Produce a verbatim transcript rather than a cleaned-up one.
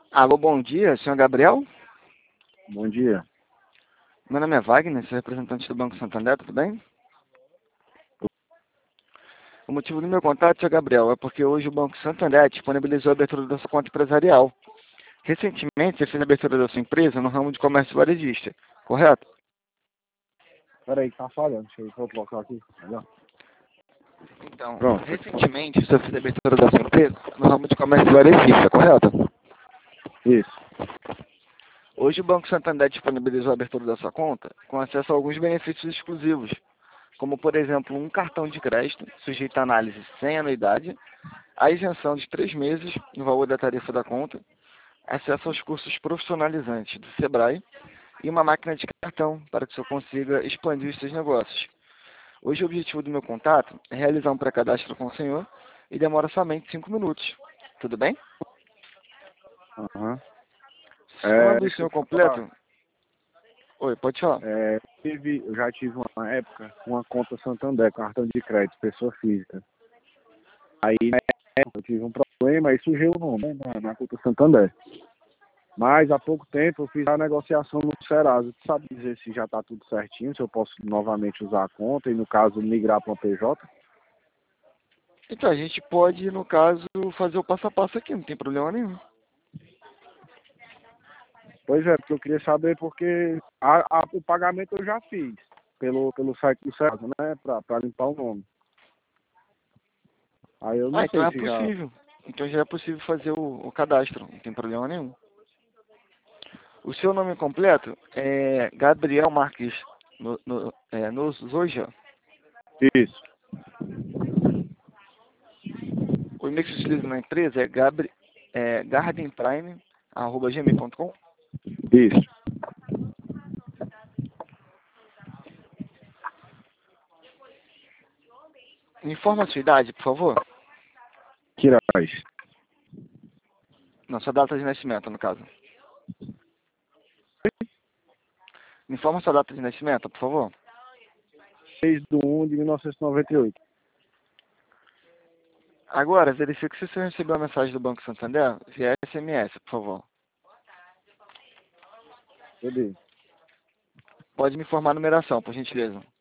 Alô, bom dia, senhor Gabriel? Bom dia. Meu nome é Wagner, sou representante do Banco Santander, tudo bem? O motivo do meu contato, senhor Gabriel, é porque hoje o Banco Santander disponibilizou a abertura da sua conta empresarial. Recentemente, você fez a abertura da sua empresa no ramo de comércio varejista, correto? Peraí, tá falhando. Deixa eu vou colocar aqui. Melhor. Então, Pronto. recentemente, você fez a abertura da sua empresa no ramo de comércio varejista, correto? Isso. Hoje o Banco Santander disponibilizou a abertura da sua conta com acesso a alguns benefícios exclusivos, como, por exemplo, um cartão de crédito sujeito a análise sem anuidade, a isenção de três meses no valor da tarifa da conta, acesso aos cursos profissionalizantes do Sebrae e uma máquina de cartão para que você consiga expandir os seus negócios. Hoje o objetivo do meu contato é realizar um pré-cadastro com o senhor e demora somente cinco minutos. Tudo bem? Aham. Se o nome É, do deixa eu senhor te falar. completo... Oi, pode falar. É, tive, eu já tive uma época uma conta Santander, cartão de crédito, pessoa física. Aí, né, eu tive um problema, aí surgiu o nome, né, na, na conta Santander. Mas há pouco tempo eu fiz a negociação no Serasa. Tu sabe dizer se já está tudo certinho, se eu posso novamente usar a conta e, no caso, migrar para uma P J? Então, a gente pode, no caso, fazer o passo a passo aqui, não tem problema nenhum. Pois é, porque eu queria saber porque a, a, o pagamento eu já fiz pelo, pelo site do Serasa, né? Para limpar o nome. Aí eu Ah, não então sei é se já. possível. Então já é possível fazer o, o cadastro, não tem problema nenhum. O seu nome completo é Gabriel Marques no, no, é, Nozoja. Isso, O e-mail que você utiliza na empresa é, gabri, é gardenprime arroba gmail ponto com. isso. Informa a sua idade, por favor. Quirais. Não, sua data de nascimento, no caso. Informa a sua data de nascimento, por favor. seis de um de mil novecentos e noventa e oito. Agora, verifique se você recebeu a mensagem do Banco Santander via S M S, por favor. Cadê? Pode me informar a numeração, por gentileza.